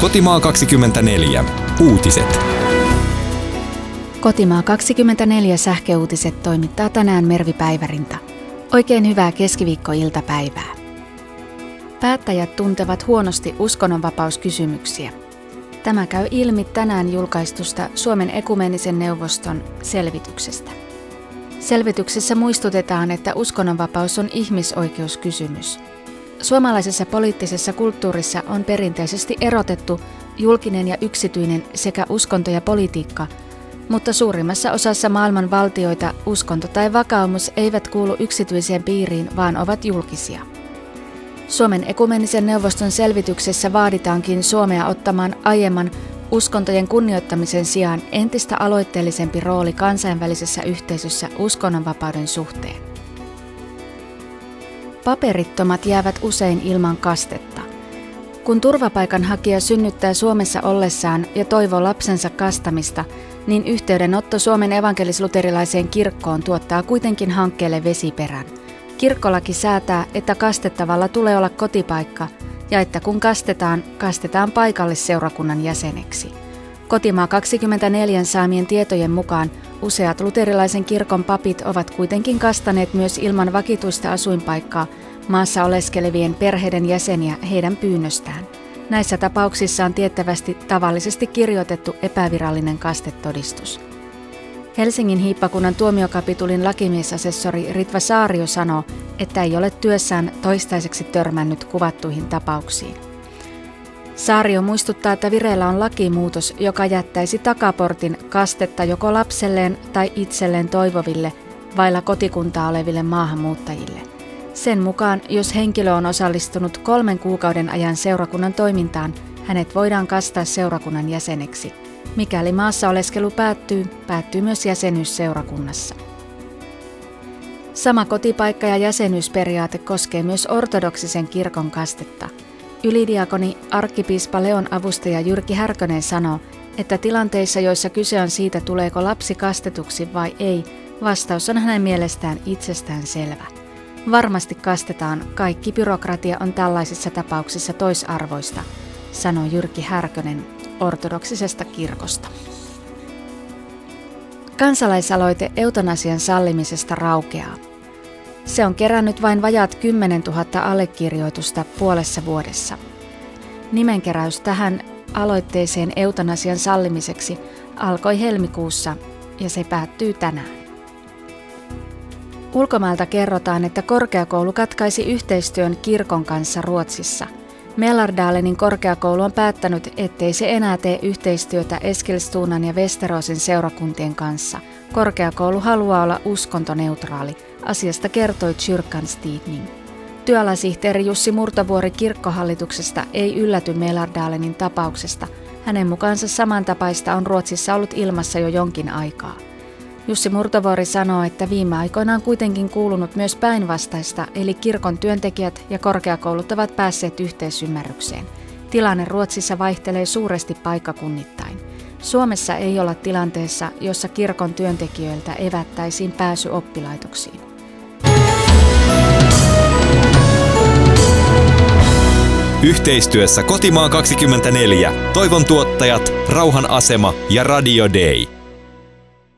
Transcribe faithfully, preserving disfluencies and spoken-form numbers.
Kotimaa kaksikymmentäneljä. Uutiset. Kotimaa kaksikymmentäneljä sähköuutiset toimittaa tänään Mervi Päivärinta. Oikein hyvää keskiviikkoiltapäivää. Päättäjät tuntevat huonosti uskonnonvapauskysymyksiä. Tämä käy ilmi tänään julkaistusta Suomen ekumeenisen neuvoston selvityksestä. Selvityksessä muistutetaan, että uskonnonvapaus on ihmisoikeuskysymys. Suomalaisessa poliittisessa kulttuurissa on perinteisesti erotettu julkinen ja yksityinen sekä uskonto ja politiikka, mutta suurimmassa osassa maailman valtioita uskonto tai vakaumus eivät kuulu yksityiseen piiriin, vaan ovat julkisia. Suomen ekumeenisen neuvoston selvityksessä vaaditaankin Suomea ottamaan aiemman uskontojen kunnioittamisen sijaan entistä aloitteellisempi rooli kansainvälisessä yhteisössä uskonnonvapauden suhteen. Paperittomat jäävät usein ilman kastetta. Kun turvapaikanhakija synnyttää Suomessa ollessaan ja toivoo lapsensa kastamista, niin yhteydenotto Suomen evankelis-luterilaiseen kirkkoon tuottaa kuitenkin hankkeelle vesiperän. Kirkkolaki säätää, että kastettavalla tulee olla kotipaikka ja että kun kastetaan, kastetaan paikallisseurakunnan jäseneksi. Kotimaa kaksikymmentäneljä saamien tietojen mukaan useat luterilaisen kirkon papit ovat kuitenkin kastaneet myös ilman vakituista asuinpaikkaa maassa oleskelevien perheiden jäseniä heidän pyynnöstään. Näissä tapauksissa on tiettävästi tavallisesti kirjoitettu epävirallinen kastetodistus. Helsingin hiippakunnan tuomiokapitulin lakimiesasessori Ritva Saario sanoo, että ei ole työssään toistaiseksi törmännyt kuvattuihin tapauksiin. Saario muistuttaa, että vireillä on lakimuutos, joka jättäisi takaportin kastetta joko lapselleen tai itselleen toivoville vailla kotikuntaa oleville maahanmuuttajille. Sen mukaan, jos henkilö on osallistunut kolmen kuukauden ajan seurakunnan toimintaan, hänet voidaan kastaa seurakunnan jäseneksi. Mikäli maassa oleskelu päättyy, päättyy myös jäsenyys seurakunnassa. Sama kotipaikka- ja jäsenyysperiaate koskee myös ortodoksisen kirkon kastetta. Ylidiakoni arkkipiispa Leon avustaja Jyrki Härkönen sanoo, että tilanteissa, joissa kyse on siitä, tuleeko lapsi kastetuksi vai ei, vastaus on hänen mielestään itsestään selvä. Varmasti kastetaan, kaikki byrokratia on tällaisissa tapauksissa toisarvoista, sanoi Jyrki Härkönen ortodoksisesta kirkosta. Kansalaisaloite eutanasian sallimisesta raukeaa. Se on kerännyt vain vajaat kymmenen tuhatta allekirjoitusta puolessa vuodessa. Nimenkeräys tähän aloitteeseen eutanasian sallimiseksi alkoi helmikuussa ja se päättyy tänään. Ulkomailta kerrotaan, että korkeakoulu katkaisi yhteistyön kirkon kanssa Ruotsissa. Mälardalenin korkeakoulu on päättänyt, ettei se enää tee yhteistyötä Eskilstunan ja Västeråsin seurakuntien kanssa. Korkeakoulu haluaa olla uskontoneutraali. Asiasta kertoi Kyrkans Tidning. Työalasihteeri Jussi Murtovuori kirkkohallituksesta ei ylläty Mälardalenin tapauksesta. Hänen mukaansa samantapaista on Ruotsissa ollut ilmassa jo jonkin aikaa. Jussi Murtovuori sanoo, että viime aikoina on kuitenkin kuulunut myös päinvastaista, eli kirkon työntekijät ja korkeakoulut ovat päässeet yhteisymmärrykseen. Tilanne Ruotsissa vaihtelee suuresti paikkakunnittain. Suomessa ei olla tilanteessa, jossa kirkon työntekijöiltä evättäisiin pääsy oppilaitoksiin. Yhteistyössä Kotimaa kaksikymmentäneljä, Toivon tuottajat, Rauhan asema ja Radio Day.